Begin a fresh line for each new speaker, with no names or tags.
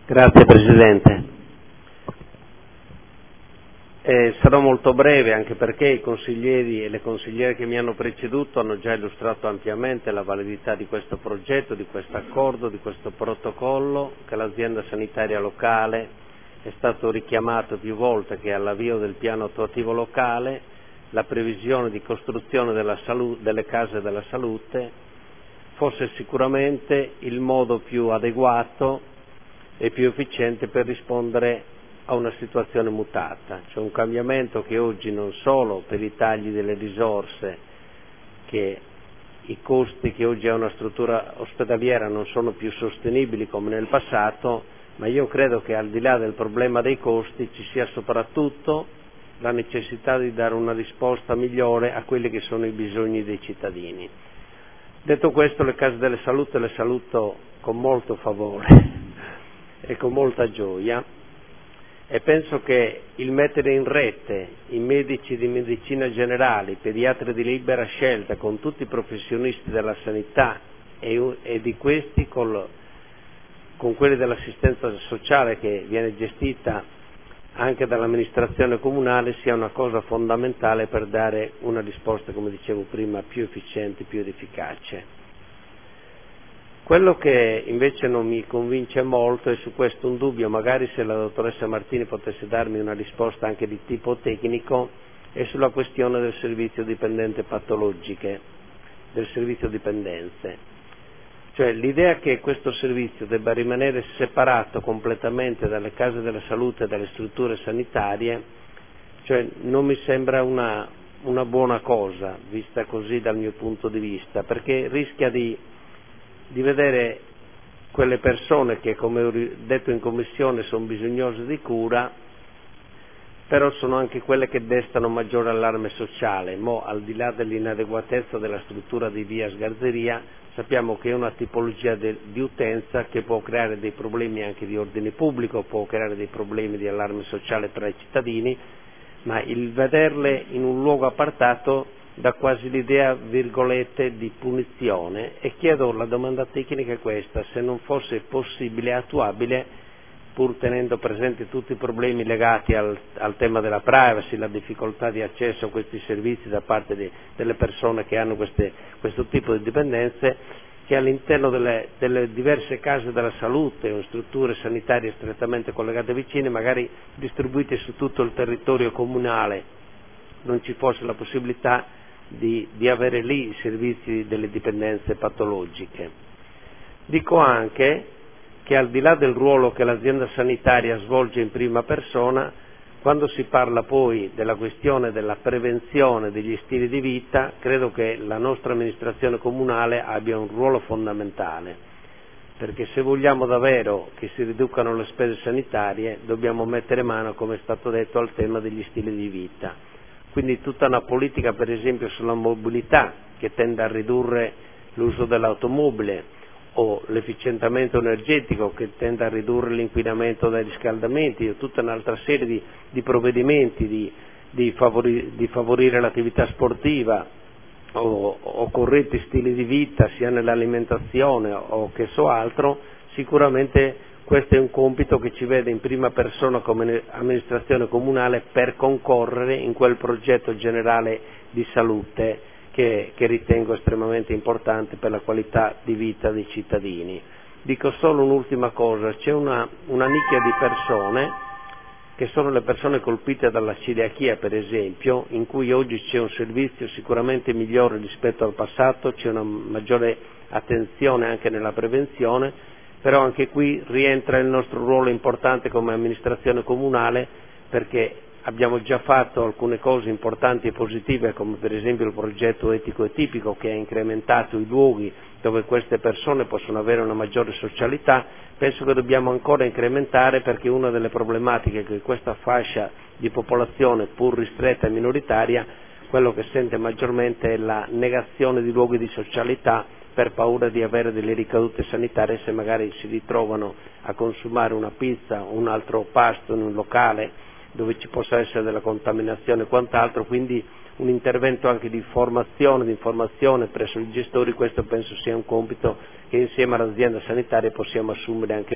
Grazie Presidente. Sarò molto breve anche perché i consiglieri e le consigliere che mi hanno preceduto hanno già illustrato ampiamente la validità di questo progetto, di questo accordo, di questo protocollo che l'azienda sanitaria locale è stato richiamato più volte che all'avvio del piano attuativo locale la previsione di costruzione delle case della salute fosse sicuramente il modo più adeguato e più efficiente per rispondere a una situazione mutata, cioè un cambiamento che oggi non solo per i tagli delle risorse, che i costi che oggi ha una struttura ospedaliera non sono più sostenibili come nel passato, ma io credo che al di là del problema dei costi ci sia soprattutto la necessità di dare una risposta migliore a quelli che sono i bisogni dei cittadini. Detto questo, le case delle salute le saluto con molto favore e con molta gioia, e penso che il mettere in rete i medici di medicina generale, i pediatri di libera scelta con tutti i professionisti della sanità e di questi con quelli dell'assistenza sociale che viene gestita anche dall'amministrazione comunale sia una cosa fondamentale per dare una risposta, come dicevo prima, più efficiente, più efficace. Quello che invece non mi convince molto, e su questo un dubbio, magari se la dottoressa Martini potesse darmi una risposta anche di tipo tecnico, è sulla questione del servizio dipendente patologiche, del servizio dipendenze. Cioè l'idea che questo servizio debba rimanere separato completamente dalle case della salute e dalle strutture sanitarie, cioè non mi sembra una buona cosa, vista così dal mio punto di vista, perché rischia di vedere quelle persone che, come ho detto in commissione, sono bisognose di cura, però sono anche quelle che destano maggiore allarme sociale. Al di là dell'inadeguatezza della struttura di via Sgarzeria, sappiamo che è una tipologia di utenza che può creare dei problemi anche di ordine pubblico, può creare dei problemi di allarme sociale tra i cittadini, ma il vederle in un luogo appartato dà quasi l'idea, virgolette, di punizione, e chiedo, la domanda tecnica è questa: se non fosse possibile e attuabile, pur tenendo presenti tutti i problemi legati al tema della privacy, la difficoltà di accesso a questi servizi da parte delle persone che hanno questo tipo di dipendenze, che all'interno delle diverse case della salute o strutture sanitarie strettamente collegate vicine, magari distribuite su tutto il territorio comunale, non ci fosse la possibilità di avere lì i servizi delle dipendenze patologiche. Dico anche che al di là del ruolo che l'azienda sanitaria svolge in prima persona, quando si parla poi della questione della prevenzione degli stili di vita, credo che la nostra amministrazione comunale abbia un ruolo fondamentale, perché se vogliamo davvero che si riducano le spese sanitarie dobbiamo mettere mano, come è stato detto, al tema degli stili di vita. Quindi tutta una politica, per esempio, sulla mobilità, che tende a ridurre l'uso dell'automobile, o l'efficientamento energetico, che tende a ridurre l'inquinamento dai riscaldamenti, o tutta un'altra serie di provvedimenti di favorire l'attività sportiva o corretti stili di vita sia nell'alimentazione o che so altro. Sicuramente questo è un compito che ci vede in prima persona come amministrazione comunale per concorrere in quel progetto generale di salute che ritengo estremamente importante per la qualità di vita dei cittadini. Dico solo un'ultima cosa: c'è una nicchia di persone, che sono le persone colpite dalla celiachia per esempio, in cui oggi c'è un servizio sicuramente migliore rispetto al passato, c'è una maggiore attenzione anche nella prevenzione, però anche qui rientra il nostro ruolo importante come amministrazione comunale, perché abbiamo già fatto alcune cose importanti e positive, come per esempio il progetto etico e tipico, che ha incrementato i luoghi dove queste persone possono avere una maggiore socialità. Penso che dobbiamo ancora incrementare, perché una delle problematiche che questa fascia di popolazione, pur ristretta e minoritaria, quello che sente maggiormente è la negazione di luoghi di socialità, per paura di avere delle ricadute sanitarie se magari si ritrovano a consumare una pizza o un altro pasto in un locale dove ci possa essere della contaminazione e quant'altro. Quindi un intervento anche di informazione presso i gestori, questo penso sia un compito che insieme all'azienda sanitaria possiamo assumere anche